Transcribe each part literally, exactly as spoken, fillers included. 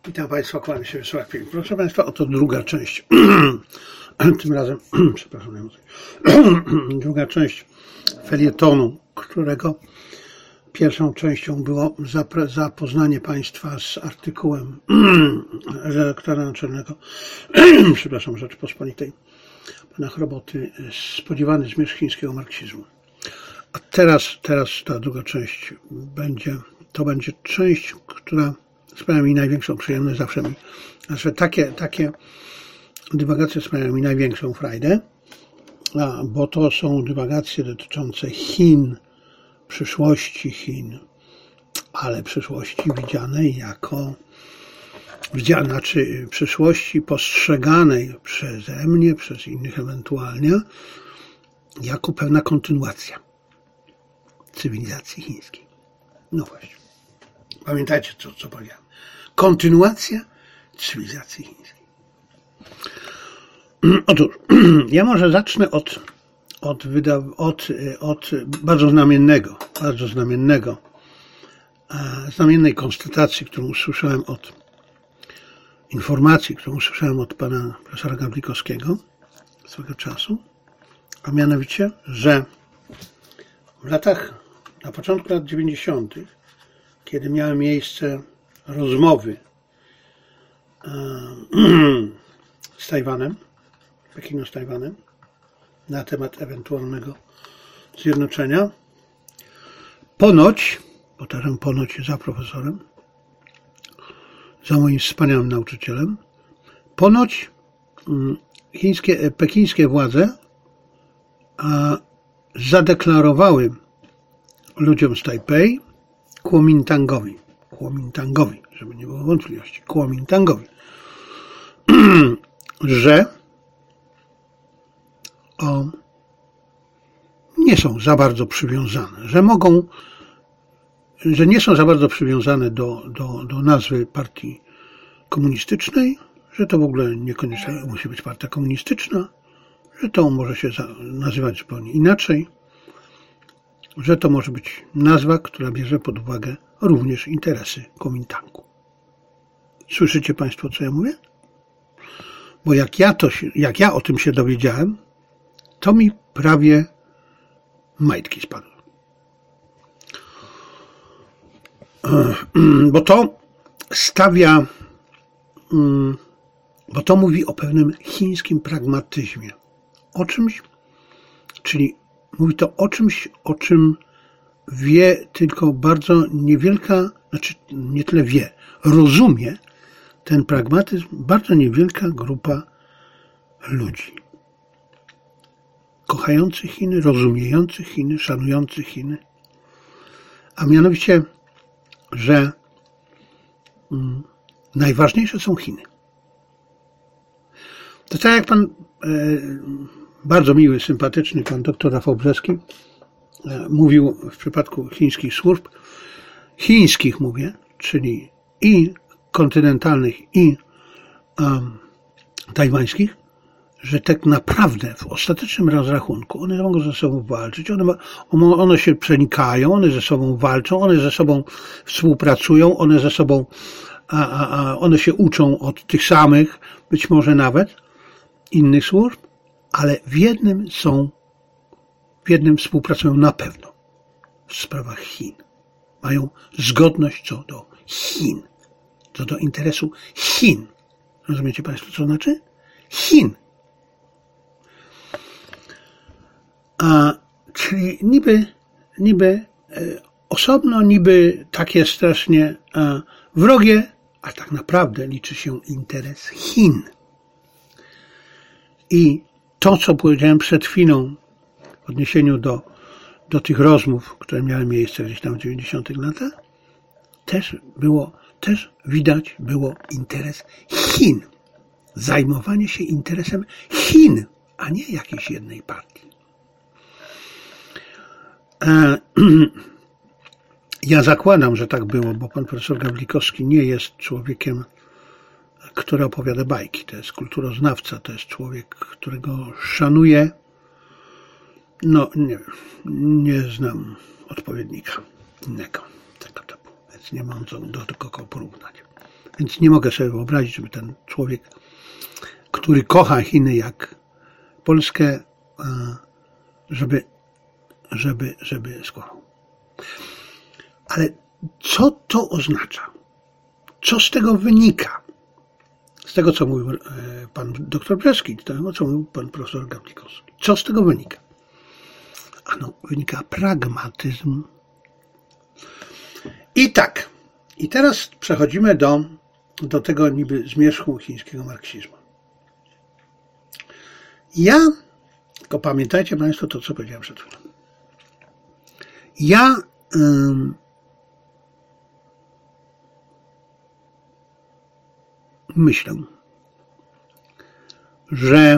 Witam Państwa, kłaniam się Wiesław Pilik. Proszę Państwa, oto druga część. Tym razem, przepraszam, druga część felietonu, którego pierwszą częścią było zapoznanie Państwa z artykułem redaktora naczelnego, przepraszam, Rzeczypospolitej, pana Chroboty, spodziewany zmierzch chińskiego marksizmu. A teraz, teraz ta druga część będzie, to będzie część, która sprawia mi największą przyjemność, zawsze mi, znaczy takie, takie dywagacje sprawiają mi największą frajdę, bo to są dywagacje dotyczące Chin, przyszłości Chin, ale przyszłości widzianej jako, widzianej, znaczy przyszłości postrzeganej przeze mnie, przez innych ewentualnie, jako pewna kontynuacja cywilizacji chińskiej. No właśnie. Pamiętajcie, co, co powiedziałem. Kontynuacja cywilizacji chińskiej. Otóż, ja może zacznę od, od, od, od bardzo znamiennego, bardzo znamiennego, znamiennej konstatacji, którą usłyszałem od informacji, którą usłyszałem od pana profesora Gawlikowskiego swego czasu, a mianowicie, że w latach, na początku lat dziewięćdziesiątych, kiedy miały miejsce rozmowy z Tajwanem, Pekinu z Tajwanem, na temat ewentualnego zjednoczenia, ponoć, powtarzam, ponoć za profesorem, za moim wspaniałym nauczycielem, ponoć chińskie, pekińskie władze zadeklarowały ludziom z Tajpej, Kuomintangowi, Kuomintangowi, żeby nie było wątpliwości, Kuomintangowi, że o, nie są za bardzo przywiązane, że mogą, że nie są za bardzo przywiązane do, do, do nazwy partii komunistycznej, że to w ogóle niekoniecznie musi być partia komunistyczna, że to może się nazywać zupełnie inaczej, że to może być nazwa, która bierze pod uwagę również interesy Kuomintangu. Słyszycie Państwo, co ja mówię? Bo jak ja, to się, jak ja o tym się dowiedziałem, to mi prawie majtki spadły. Bo to stawia, bo to mówi o pewnym chińskim pragmatyzmie. O czymś, czyli mówi to o czymś, o czym wie tylko bardzo niewielka, znaczy nie tyle wie, rozumie ten pragmatyzm bardzo niewielka grupa ludzi. Kochających Chiny, rozumiejących Chiny, szanujących Chiny. A mianowicie, że mm, najważniejsze są Chiny. To tak jak pan e, bardzo miły, sympatyczny pan doktor Rafał Brzeski mówił w przypadku chińskich służb, chińskich mówię, czyli i kontynentalnych, i um, tajwańskich, że tak naprawdę w ostatecznym rozrachunku one mogą ze sobą walczyć, one, one się przenikają, one ze sobą walczą, one ze sobą współpracują, one ze sobą, a, a, a one się uczą od tych samych, być może nawet innych służb, ale w jednym są, w jednym współpracują na pewno w sprawach Chin. Mają zgodność co do Chin, co do interesu Chin. Rozumiecie Państwo, co znaczy? Chin. A, czyli niby, niby e, osobno, niby takie strasznie e, wrogie, a tak naprawdę liczy się interes Chin. I to, co powiedziałem przed chwilą w odniesieniu do, do tych rozmów, które miały miejsce gdzieś tam w dziewięćdziesiątych latach, też było, też widać było interes Chin. Zajmowanie się interesem Chin, a nie jakiejś jednej partii. Ja zakładam, że tak było, bo pan profesor Gawlikowski nie jest człowiekiem, który opowiada bajki. To jest kulturoznawca, to jest człowiek, którego szanuję. No, nie wiem, nie znam odpowiednika innego tego typu, więc nie mam co do kogo porównać. Więc nie mogę sobie wyobrazić, żeby ten człowiek, który kocha Chiny jak Polskę, żeby, żeby, żeby skłamał. Ale co to oznacza? Co z tego wynika? Z tego, co mówił pan doktor Brzeszki, z tego, co mówił pan profesor Gawlikowski. Co z tego wynika? Ano, wynika pragmatyzm. I tak. I teraz przechodzimy do, do tego niby zmierzchu chińskiego marksizmu. Ja, tylko pamiętajcie państwo to, co powiedziałem przed chwilą. Ja ym, myślę, że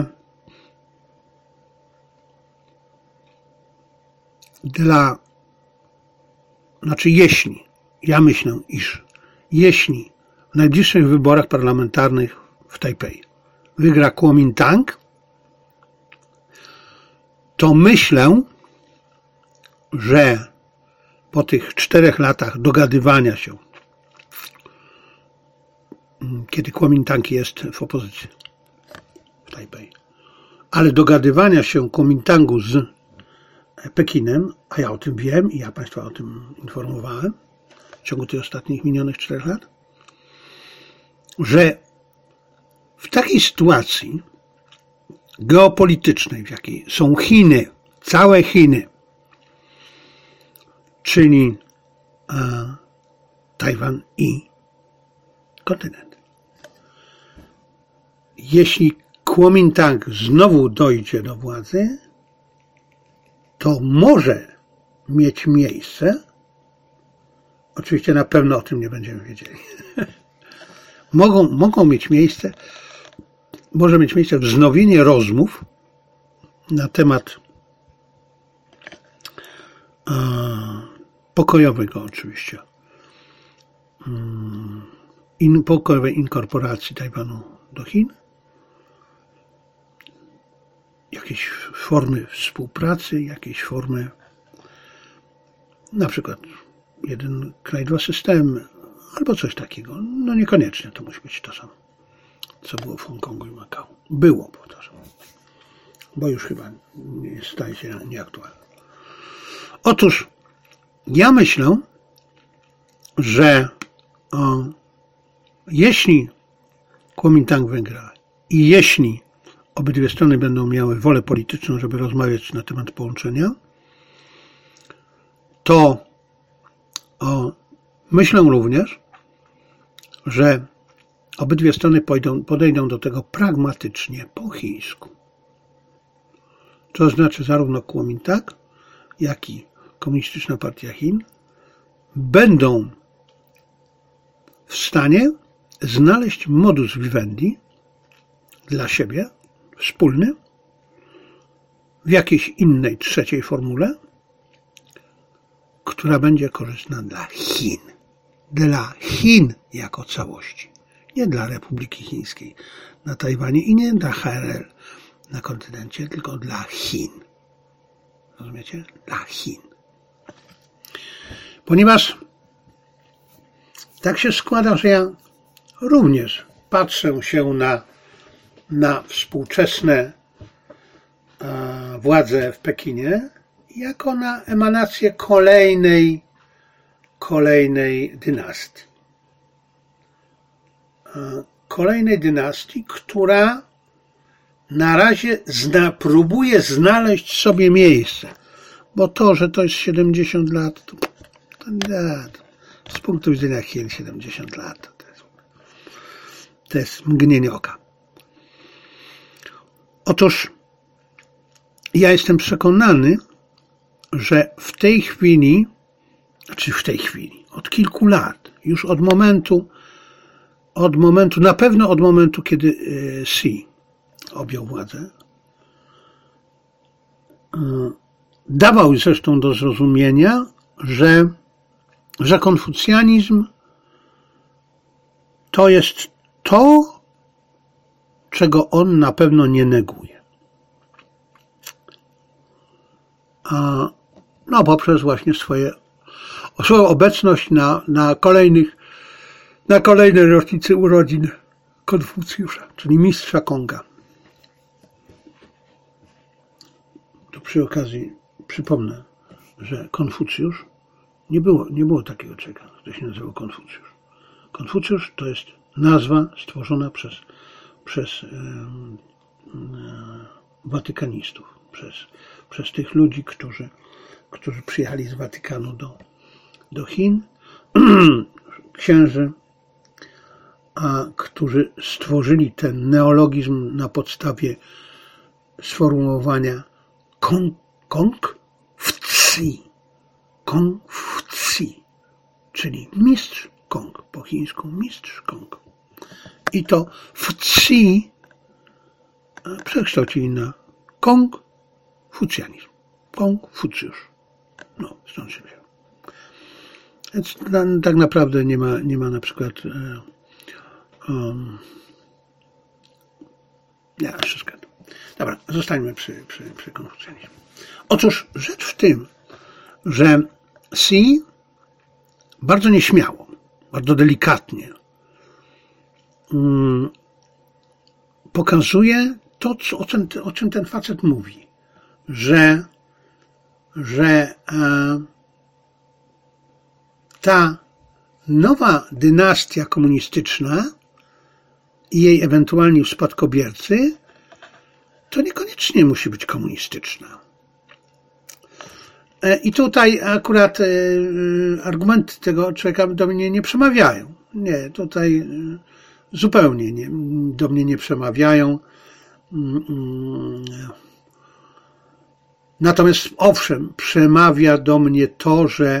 dla, znaczy jeśli, ja myślę, iż jeśli w najbliższych wyborach parlamentarnych w Tajpej wygra Kuomintang, to myślę, że po tych czterech latach dogadywania się, kiedy Kuomintang jest w opozycji w Tajpej, ale dogadywania się Kuomintangu z Pekinem, a ja o tym wiem i ja Państwa o tym informowałem w ciągu tych ostatnich minionych czterech lat, że w takiej sytuacji geopolitycznej, w jakiej są Chiny, całe Chiny, czyli e, Tajwan i kontynent. Jeśli Kuomintang znowu dojdzie do władzy, to może mieć miejsce, oczywiście na pewno o tym nie będziemy wiedzieli, mogą, mogą mieć miejsce, może mieć miejsce wznowienie rozmów na temat e, pokojowego oczywiście, in, pokojowej inkorporacji Tajwanu do Chin, jakieś formy współpracy, jakieś formy, na przykład jeden kraj, dwa systemy, albo coś takiego. No niekoniecznie to musi być to samo, co było w Hongkongu i Makao. Było, powtarzam, bo już chyba nie staje się nieaktualne. Otóż ja myślę, że o, jeśli Kuomintang wygra i jeśli obydwie strony będą miały wolę polityczną, żeby rozmawiać na temat połączenia, to o, myślę również, że obydwie strony podejdą, podejdą do tego pragmatycznie, po chińsku. To znaczy zarówno Kuomintang, jak i Komunistyczna Partia Chin będą w stanie znaleźć modus vivendi dla siebie, wspólny, w jakiejś innej, trzeciej formule, która będzie korzystna dla Chin. Dla Chin jako całości. Nie dla Republiki Chińskiej na Tajwanie i nie dla H R L na kontynencie, tylko dla Chin. Rozumiecie? Dla Chin. Ponieważ tak się składa, że ja również patrzę się na, na współczesne e, władze w Pekinie jako na emanację kolejnej, kolejnej dynastii. E, kolejnej dynastii, która na razie zna, próbuje znaleźć sobie miejsce. Bo to, że to jest siedemdziesiąt lat, to, to nie, to z punktu widzenia Chin siedemdziesiąt lat to jest, to jest mgnienie oka. Otóż ja jestem przekonany, że w tej chwili, znaczy w tej chwili, od kilku lat, już od momentu, od momentu, na pewno od momentu, kiedy Xi objął władzę, dawał zresztą do zrozumienia, że, że konfucjanizm to jest to, czego on na pewno nie neguje. A, no poprzez właśnie swoje, swoją obecność na, na kolejnych na kolejnej rocznicy urodzin Konfucjusza, czyli mistrza Konga. To przy okazji przypomnę, że Konfucjusz nie było, nie było takiego człowieka, który się nazywał Konfucjusz. Konfucjusz to jest nazwa stworzona przez, przez e, e, watykanistów, przez, przez tych ludzi, którzy, którzy przyjechali z Watykanu do, do Chin, księży, a którzy stworzyli ten neologizm na podstawie sformułowania Kong, Kong Fci, Kong Fci, czyli mistrz Kong, po chińsku mistrz Kong. I to Fci przekształcili na Kong Fucjanizm, Kong Fucjusz. No, stąd się wziął. Więc tak naprawdę nie ma, nie ma na przykład um, nie, wszystko. Dobra, zostańmy przy, przy, przy konfucjanizmie. Otóż rzecz w tym, że Xi bardzo nieśmiało, bardzo delikatnie um, pokazuje to, co, o, czym, o czym ten facet mówi, że, że e, ta nowa dynastia komunistyczna i jej ewentualni spadkobiercy to niekoniecznie musi być komunistyczna. I tutaj akurat argumenty tego człowieka do mnie nie przemawiają. Nie, tutaj zupełnie nie, do mnie nie przemawiają. Natomiast owszem, przemawia do mnie to, że,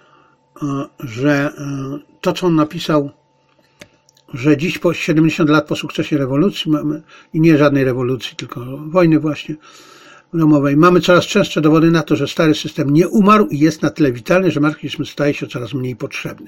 że to, co on napisał, że dziś po siedemdziesiąt lat po sukcesie rewolucji, mamy, i nie żadnej rewolucji, tylko wojny właśnie domowej, mamy coraz częstsze dowody na to, że stary system nie umarł i jest na tyle witalny, że marksizm staje się coraz mniej potrzebny.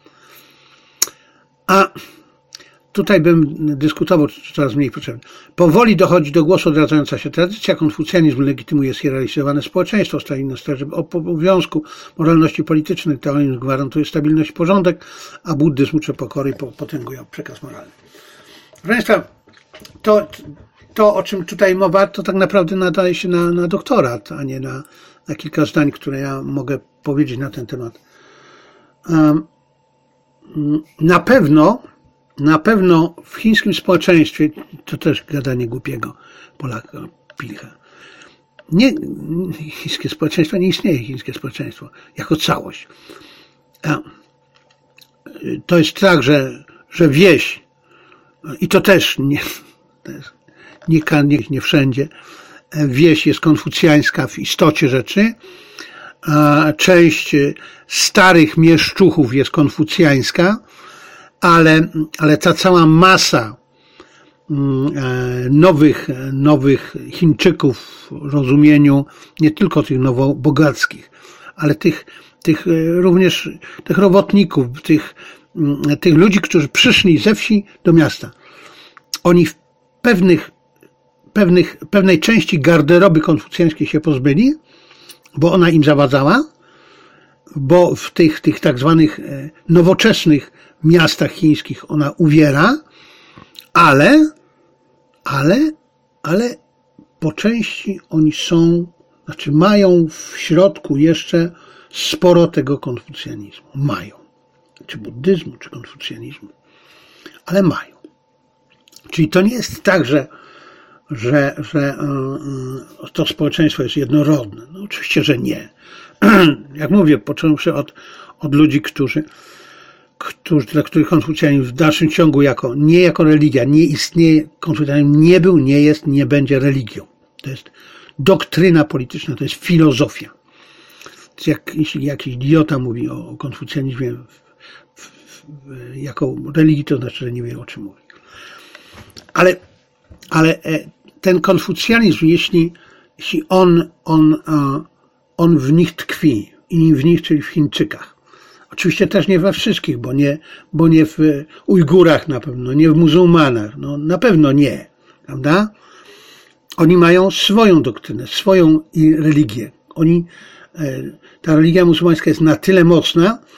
A tutaj bym dyskutował, czy coraz mniej potrzebny. Powoli dochodzi do głosu odradzająca się tradycja. Konfucjanizm legitymuje zhierarchizowane społeczeństwo, stoi na straży obowiązku moralności politycznej, taoizm gwarantuje stabilność i porządek, a buddyzm uczy pokory i potęguje przekaz moralny. Proszę Państwa, to, to o czym tutaj mowa, to tak naprawdę nadaje się na, na doktorat, a nie na, na kilka zdań, które ja mogę powiedzieć na ten temat. Um, na pewno Na pewno w chińskim społeczeństwie, to też gadanie głupiego Polaka, Pilcha, nie, chińskie społeczeństwo, nie istnieje chińskie społeczeństwo jako całość. To jest tak, że, że wieś, i to też nie, nie, nie, nie wszędzie, wieś jest konfucjańska w istocie rzeczy, a część starych mieszczuchów jest konfucjańska, Ale, ale ta cała masa nowych, nowych Chińczyków w rozumieniu nie tylko tych nowobogackich, ale tych, tych również tych robotników, tych, tych ludzi, którzy przyszli ze wsi do miasta. Oni w pewnych, pewnych, pewnej części garderoby konfucjańskiej się pozbyli, bo ona im zawadzała, bo w tych, tych tak zwanych nowoczesnych miastach chińskich ona uwiera, ale, ale, ale po części oni są, znaczy mają w środku jeszcze sporo tego konfucjanizmu. Mają. Czy buddyzmu, czy konfucjanizmu. Ale mają. Czyli to nie jest tak, że, że, że to społeczeństwo jest jednorodne. No oczywiście, że nie. Jak mówię, począwszy od, od ludzi, którzy Którzy, dla których konfucjanizm w dalszym ciągu jako, nie jako religia, nie istnieje, konfucjanizm nie był, nie jest, nie będzie religią. To jest doktryna polityczna, to jest filozofia. Jak, jeśli jakiś idiota mówi o, o konfucjanizmie w, w, w, jako religii, to znaczy, że nie wie, o czym mówi. Ale, ale ten konfucjanizm, jeśli, jeśli on, on, on w nich tkwi, i w nich, czyli w Chińczykach, oczywiście też nie we wszystkich, bo nie, bo nie w Ujgurach na pewno, nie w muzułmanach, no na pewno nie, prawda? Oni mają swoją doktrynę, swoją religię. Oni, ta religia muzułmańska jest na tyle mocna,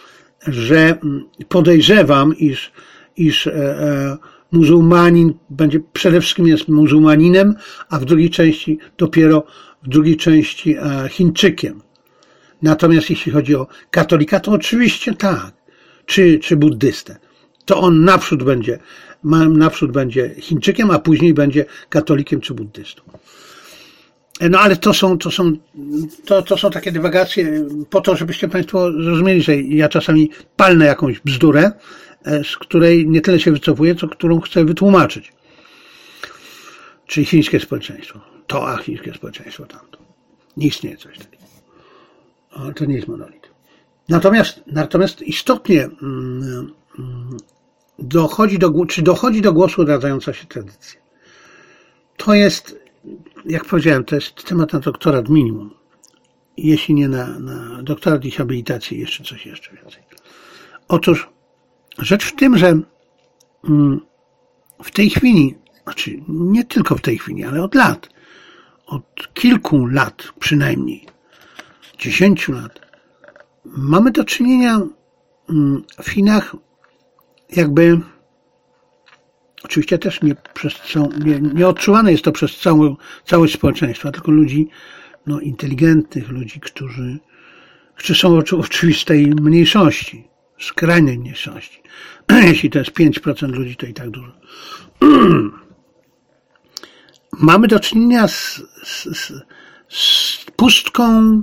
że podejrzewam, iż, iż e, muzułmanin będzie przede wszystkim jest muzułmaninem, a w drugiej części dopiero w drugiej części e, Chińczykiem. Natomiast jeśli chodzi o katolika, to oczywiście tak, czy, czy buddystę. To on naprzód będzie, naprzód będzie Chińczykiem, a później będzie katolikiem czy buddystą. No ale to są, to są, to, to są takie dywagacje po to, żebyście Państwo zrozumieli, że ja czasami palnę jakąś bzdurę, z której nie tyle się wycofuję, co którą chcę wytłumaczyć. Czyli chińskie społeczeństwo. To, a chińskie społeczeństwo tamto. Nie istnieje coś takiego. Ale to nie jest monolit. Natomiast, natomiast istotnie mm, dochodzi do, czy dochodzi do głosu odradzająca się tradycja. To jest, jak powiedziałem, to jest temat na doktorat minimum. Jeśli nie na, na doktorat i habilitację, jeszcze coś jeszcze więcej. Otóż rzecz w tym, że w tej chwili, znaczy nie tylko w tej chwili, ale od lat, od kilku lat przynajmniej, dziesięciu lat, mamy do czynienia w Chinach jakby, oczywiście też nie, przez całą, nie, nie odczuwane jest to przez całą, całość społeczeństwa, tylko ludzi no, inteligentnych, ludzi, którzy, którzy są w oczywistej mniejszości, skrajnej mniejszości. Jeśli to jest pięć procent ludzi, to i tak dużo. Mamy do czynienia z, z, z pustką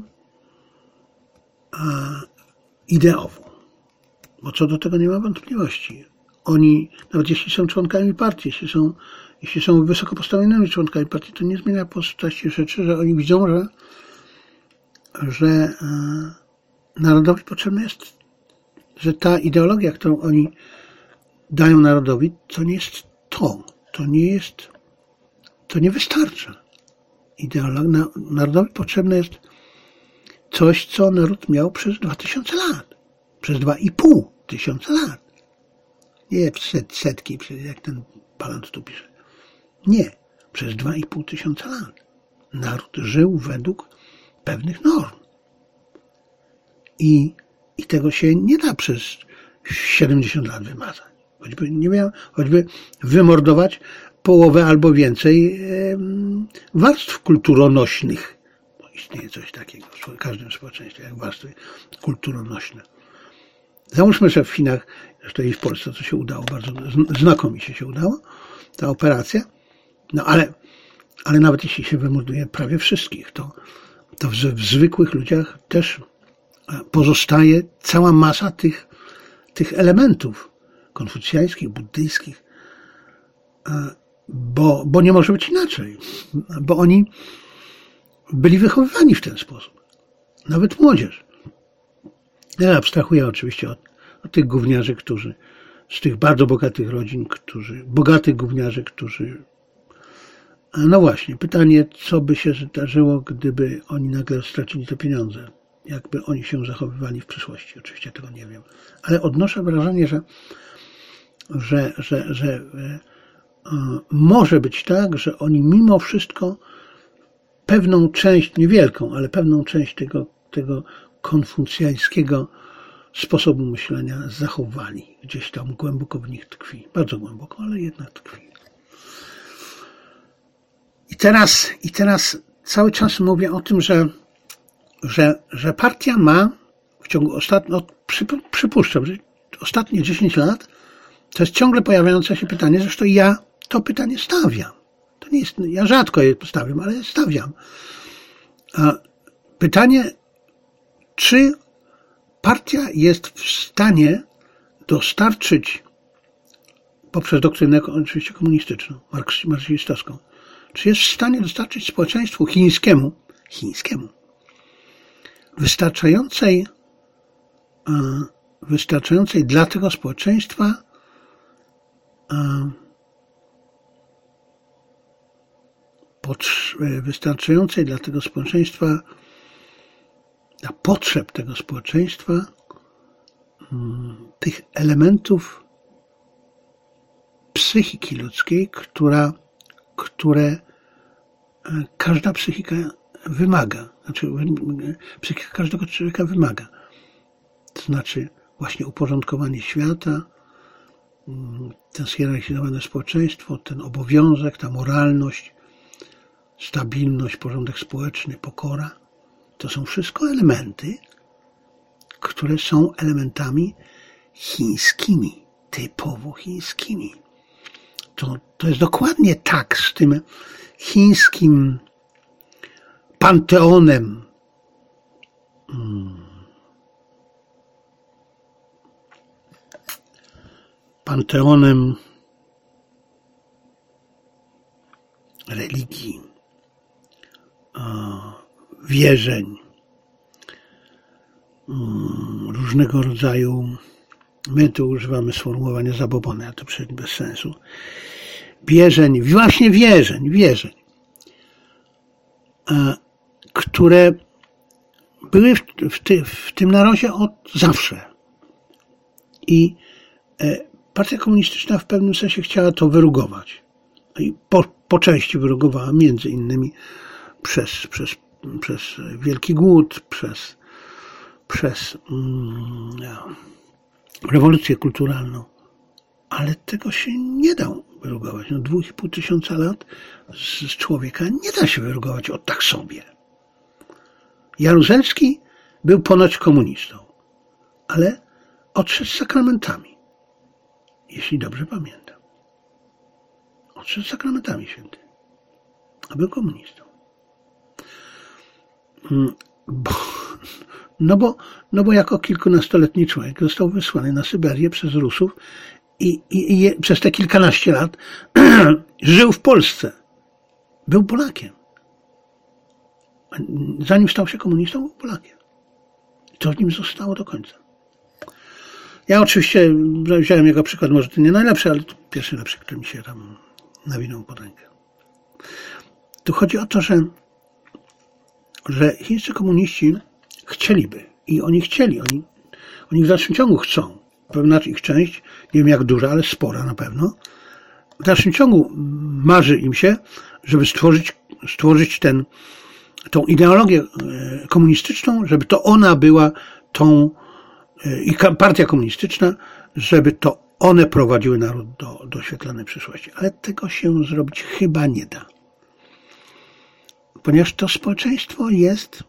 ideową. Bo co do tego nie ma wątpliwości. Oni, nawet jeśli są członkami partii, jeśli są, jeśli są wysoko postawionymi członkami partii, to nie zmienia postaci rzeczy, że oni widzą, że, że e, narodowi potrzebna jest, że ta ideologia, którą oni dają narodowi, to nie jest to. To nie jest, to nie wystarcza. Ideolog, na, narodowi potrzebne jest coś, co naród miał przez dwa tysiące lat. Przez dwa i pół tysiąca lat. Nie set, setki, jak ten palant tu pisze. Nie. Przez dwa i pół tysiąca lat. Naród żył według pewnych norm. I, i tego się nie da przez siedemdziesiąt lat wymazać. Choćby, nie miał, choćby wymordować połowę albo więcej e, warstw kulturonośnych. Bo istnieje coś takiego w każdym społeczeństwie, jak warstwy kulturonośne. Załóżmy, że w Chinach, zresztą i w Polsce to się udało, bardzo znakomicie się udało, ta operacja, no ale, ale nawet jeśli się wymorduje prawie wszystkich, to, to w, w zwykłych ludziach też pozostaje cała masa tych, tych elementów konfucjańskich, buddyjskich, bo, bo nie może być inaczej, bo oni byli wychowywani w ten sposób, nawet młodzież. Ja abstrahuję oczywiście od, od tych gówniarzy, którzy, z tych bardzo bogatych rodzin, którzy, bogatych gówniarzy, którzy, no właśnie, pytanie, co by się zdarzyło, gdyby oni nagle stracili te pieniądze, jakby oni się zachowywali w przyszłości, oczywiście tego nie wiem, ale odnoszę wrażenie, że, że, że, że e, może być tak, że oni mimo wszystko pewną część, niewielką, ale pewną część tego, tego konfucjańskiego sposobu myślenia zachowali. Gdzieś tam głęboko w nich tkwi. Bardzo głęboko, ale jednak tkwi. I teraz, i teraz cały czas mówię o tym, że, że, że partia ma w ciągu ostatnich, no, przy, przypuszczam, że ostatnie dziesięć lat to jest ciągle pojawiające się pytanie, zresztą ja to pytanie stawiam. To nie jest, ja rzadko je stawiam, ale stawiam. A pytanie, czy partia jest w stanie dostarczyć, poprzez doktrynę oczywiście komunistyczną, marksistowską, czy jest w stanie dostarczyć społeczeństwu chińskiemu, chińskiemu wystarczającej, wystarczającej dla tego społeczeństwa wystarczającej dla tego społeczeństwa dla potrzeb tego społeczeństwa tych elementów psychiki ludzkiej, która, które każda psychika wymaga. Znaczy, psychika każdego człowieka wymaga. To znaczy właśnie uporządkowanie świata, to zhierarchizowane społeczeństwo, ten obowiązek, ta moralność, stabilność, porządek społeczny, pokora, to są wszystko elementy, które są elementami chińskimi, typowo chińskimi. To, to jest dokładnie tak z tym chińskim panteonem panteonem religii, wierzeń, różnego rodzaju, my tu używamy sformułowania zabobony, a to przecież bez sensu, wierzeń, właśnie wierzeń, wierzeń, które były w, w, ty, w tym narodzie od zawsze. I partia komunistyczna w pewnym sensie chciała to wyrugować. I po, po części wyrugowała między innymi przez, przez, przez Wielki Głód, przez, przez mm, rewolucję kulturalną. Ale tego się nie da wyrugować. No, dwóch i pół tysiąca lat z, z człowieka nie da się wyrugować od tak sobie. Jaruzelski był ponoć komunistą, ale odszedł z sakramentami, jeśli dobrze pamiętam. Odszedł z sakramentami święty, a był komunistą. Bo, no, bo, no bo jako kilkunastoletni człowiek został wysłany na Syberię przez Rusów i, i, i przez te kilkanaście lat żył w Polsce. Był Polakiem. Zanim stał się komunistą, był Polakiem. To w nim zostało do końca. Ja oczywiście wziąłem jego przykład, może to nie najlepszy, ale to pierwszy lepszy, który mi się tam nawinął pod rękę. Tu chodzi o to, że, że chińscy komuniści chcieliby i oni chcieli, oni, oni w dalszym ciągu chcą, pewna ich część, nie wiem jak duża, ale spora na pewno, w dalszym ciągu marzy im się, żeby stworzyć, stworzyć ten, tą ideologię komunistyczną, żeby to ona była tą, i partia komunistyczna, żeby to one prowadziły naród do, do świetlanej przyszłości. Ale tego się zrobić chyba nie da. Ponieważ to społeczeństwo jest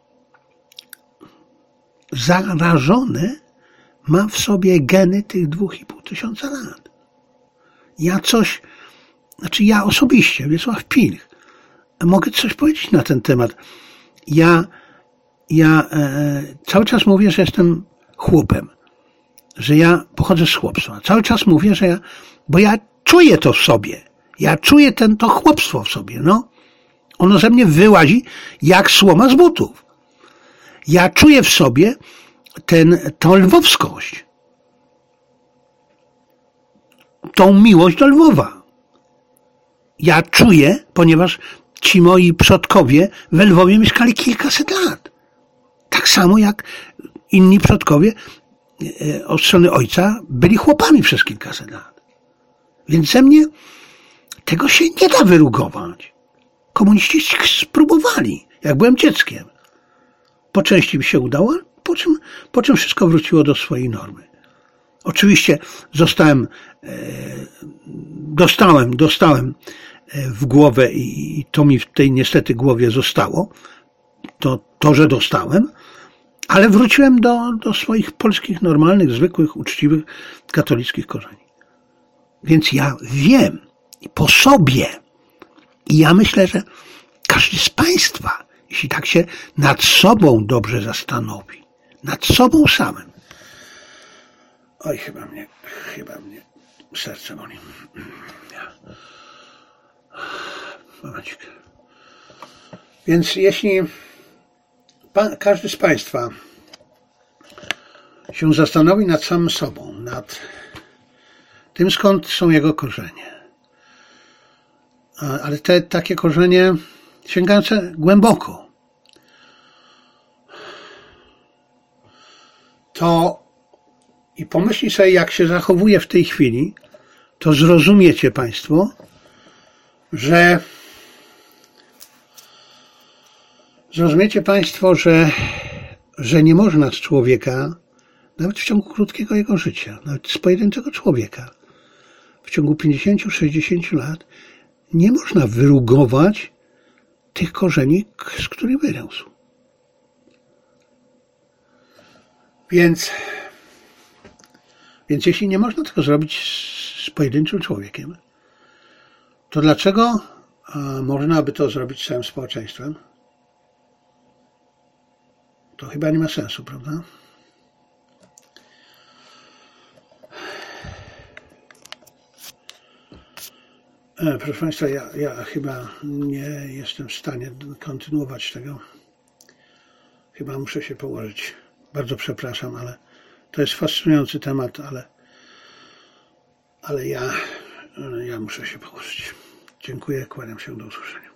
zarażone, ma w sobie geny tych dwóch i pół tysiąca lat. Ja coś, znaczy ja osobiście, Wiesław Pilch, mogę coś powiedzieć na ten temat. Ja, ja e, cały czas mówię, że jestem chłopem, że ja pochodzę z chłopstwa. Cały czas mówię, że ja, bo ja czuję to w sobie. Ja czuję ten, to chłopstwo w sobie, no. Ono ze mnie wyłazi jak słoma z butów. Ja czuję w sobie ten, tą lwowskość. Tą miłość do Lwowa. Ja czuję, ponieważ ci moi przodkowie we Lwowie mieszkali kilkaset lat. Tak samo jak inni przodkowie od strony ojca byli chłopami przez kilkaset lat. Więc ze mnie tego się nie da wyrugować. Komuniści spróbowali, jak byłem dzieckiem. Po części mi się udało, po czym, po czym wszystko wróciło do swojej normy. Oczywiście zostałem, dostałem, dostałem w głowę i to mi w tej niestety głowie zostało, to, to że dostałem, ale wróciłem do, do swoich polskich, normalnych, zwykłych, uczciwych, katolickich korzeni. Więc ja wiem po sobie i ja myślę, że każdy z Państwa, jeśli tak się nad sobą dobrze zastanowi, nad sobą samym. Oj, chyba mnie, chyba mnie serce boli. Momencik. Więc jeśli pan, każdy z Państwa się zastanowi nad samym sobą, nad tym, skąd są jego korzenie, ale te takie korzenie sięgające głęboko, to i pomyśli sobie, jak się zachowuje w tej chwili, to zrozumiecie Państwo, że zrozumiecie Państwo, że, że nie można z człowieka nawet w ciągu krótkiego jego życia, nawet z pojedynczego człowieka, w ciągu pięćdziesięciu sześćdziesięciu lat nie można wyrugować tych korzeni, z których wyrósł. Więc, więc jeśli nie można tego zrobić z pojedynczym człowiekiem, to dlaczego można by to zrobić z całym społeczeństwem? To chyba nie ma sensu, prawda? Proszę Państwa, ja, ja chyba nie jestem w stanie kontynuować tego. Chyba muszę się położyć. Bardzo przepraszam, ale to jest fascynujący temat, ale, ale ja, ja muszę się położyć. Dziękuję, kłaniam się, do usłyszenia.